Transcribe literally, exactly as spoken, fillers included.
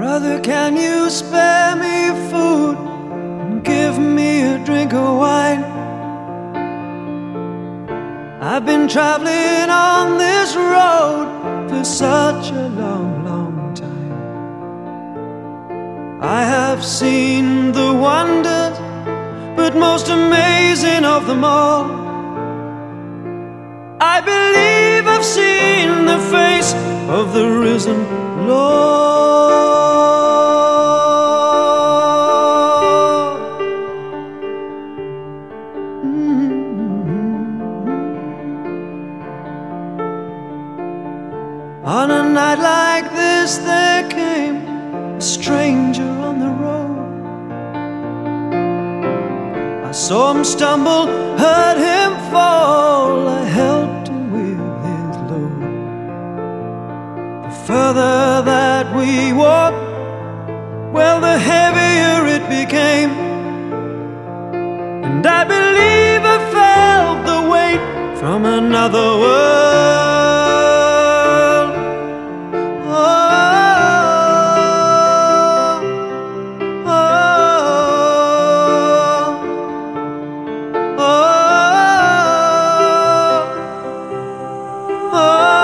Brother, can you spare me food and give me a drink of wine? I've been traveling on this road for such a long, long time. I have seen the wonders, but most amazing of them all, I believe I've seen the face of the risen Lord. Mm-hmm. On a night like this there came a stranger on the road. I saw him stumble, heard him fall, I helped him with his load. The further that we walked, well, the heavier it became, and I believe I felt the weight from another world. Oh, oh, oh, oh, oh.